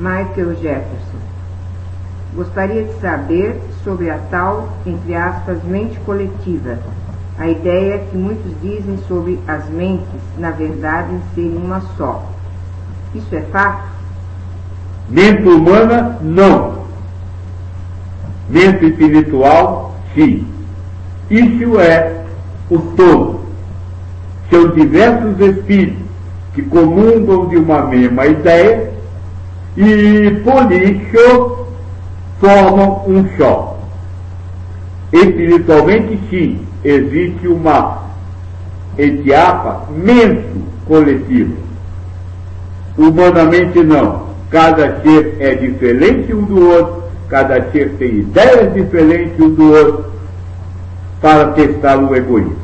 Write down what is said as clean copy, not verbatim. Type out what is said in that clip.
Michael Jefferson. Gostaria de saber sobre a tal, entre aspas, mente coletiva, a ideia que muitos dizem sobre as mentes, na verdade, serem uma só. Isso é fato? Mente humana, não. Mente espiritual, sim. Isso é o todo. São diversos espíritos que comungam de uma mesma ideia e, por isso, formam um só. Espiritualmente, sim, existe uma, entre aspas, mente coletiva. Humanamente, não. Cada ser é diferente um do outro, cada ser tem ideias diferentes um do outro para testar o egoísmo.